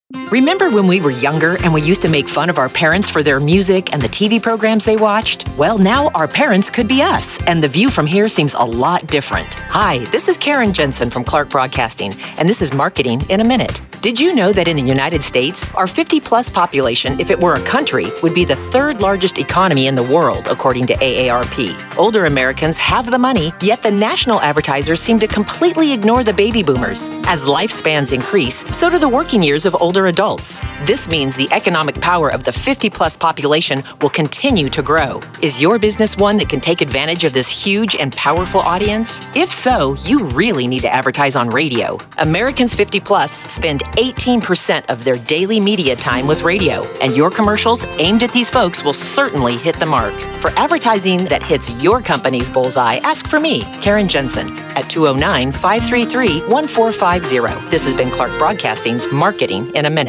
Remember when we were younger and we used to make fun of our parents for their music and the TV programs they watched? Well, now our parents could be us, and the view from here seems a lot different. Hi, this is Karen Jensen from Clark Broadcasting, and this is Marketing in a Minute. Did you know that in the United States, our 50-plus population, if it were a country, would be the third largest economy in the world, according to AARP? Older Americans have the money, yet the national advertisers seem to completely ignore the baby boomers. As lifespans increase, so do the working years of older adults. This means the economic power of the 50-plus population will continue to grow. Is your business one that can take advantage of this huge and powerful audience? If so, you really need to advertise on radio. Americans 50-plus spend 18% of their daily media time with radio, and your commercials aimed at these folks will certainly hit the mark. For advertising that hits your company's bullseye, ask for me, Karen Jensen, at 209-533-1450. This has been Clark Broadcasting's Marketing in a Minute.